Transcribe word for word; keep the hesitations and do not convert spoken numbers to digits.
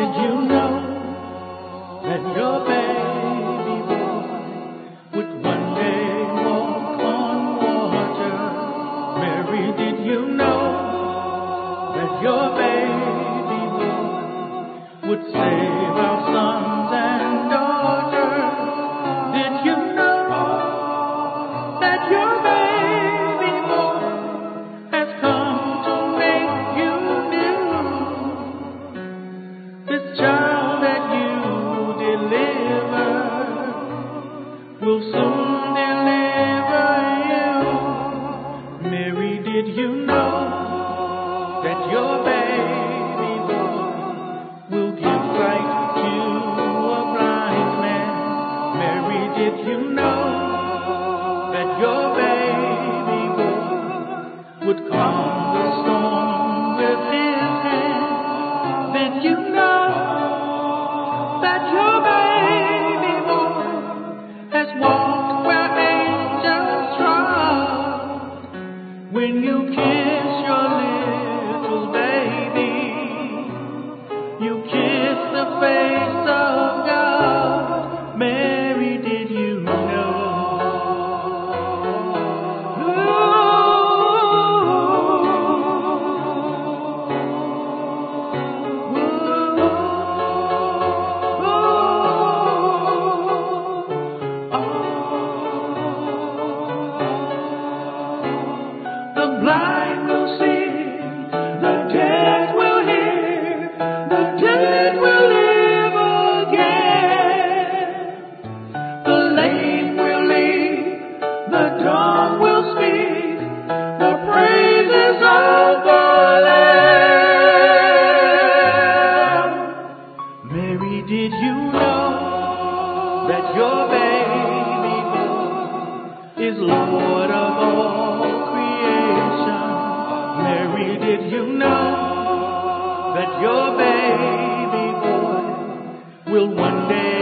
did you know that your baby boy would one day walk on water? Mary, did you know that your baby boy would save our sons and daughters? Did you know that your baby boy has come to make you new? This child that you delivered will soon deliver you. Mary, did you know that your baby boy will give light to a blind man? Mary, did you know that your baby boy would calm the storm with his hand? Did you know that your baby boy has walked where angels trod? When you kiss your little baby, you kiss the face of God. Mary, did you know? The blind will see, the dead will hear, the dead will live again. The lame will leap, the dumb will speak, the praises of the Lamb. Mary, did you know that your baby boy is Lord of all creation? Mary, did you know that your baby boy will one day